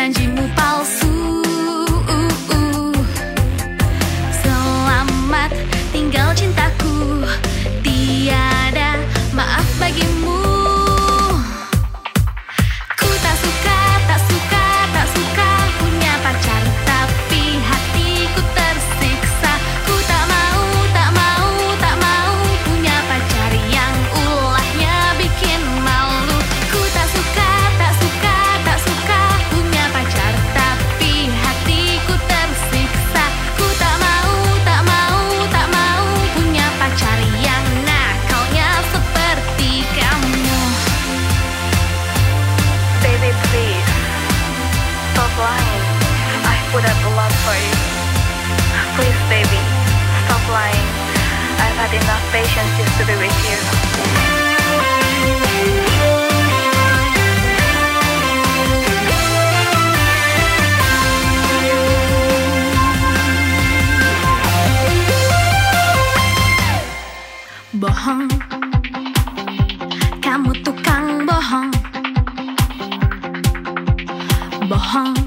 janjimu palsu. Selamat tinggal cintaku, tiada maaf bagimu. Ku tak suka, tak suka, tak suka punya pacar, tapi hatiku tersiksa. Ku tak mau, tak mau, tak mau punya pacar yang ulahnya bikin malu. Ku tak suka, tak suka, tak suka punya pacar, tapi hatiku tersiksa. Ku tak mau, tak mau, tak mau punya pacar yang nakalnya seperti kamu. Baby, please stop lying. I put up a lot for you. Please, baby, stop lying. I've had enough patience just to be with you. Bohong, kamu tukang bohong. Bohong,